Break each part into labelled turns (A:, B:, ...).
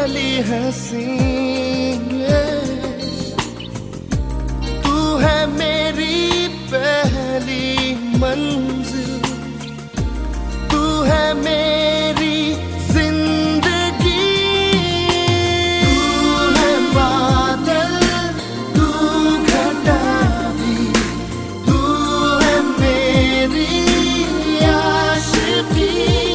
A: पहली हंसी, तू है मेरी पहली मंजिल, तू है मेरी जिंदगी। तू है बादल, तू घटा भी, तू है मेरी आशिकी।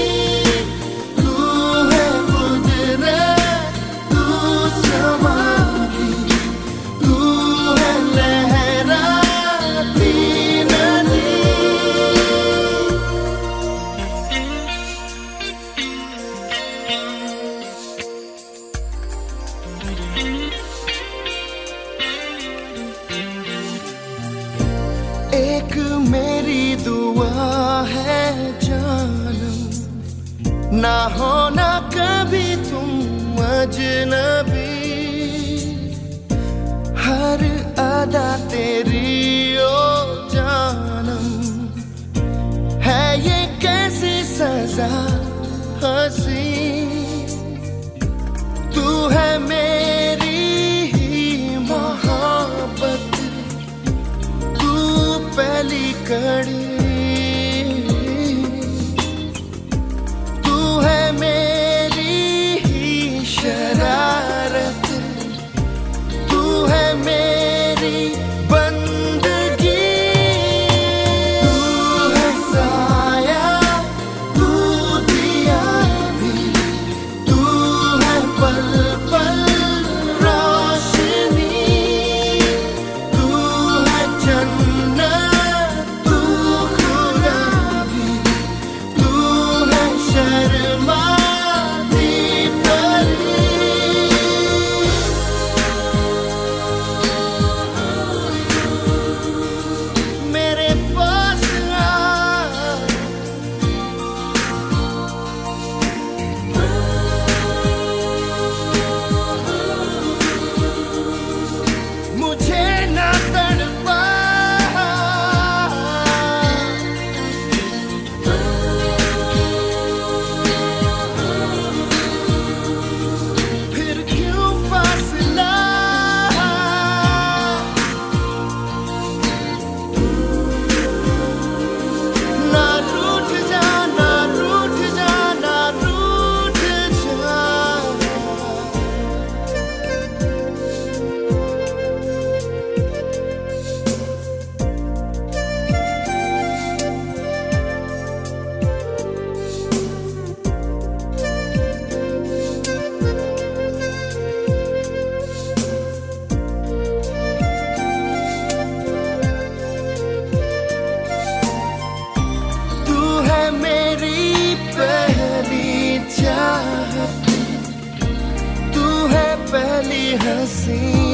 A: एक मेरी दुआ है जानम, ना होना कभी तुम अजनबी। हर अदा तेरी ओ जानम, है ये कैसी सजा हंसी। तू है मेरी मोहब्बत, पहली कड़ी, तू है मेरी शरारत, तू है मेरी बंदगी। तू है साया, तू दिया भी, तू है पल पल रोशनी, तू है जन्नत, पहली हंसी।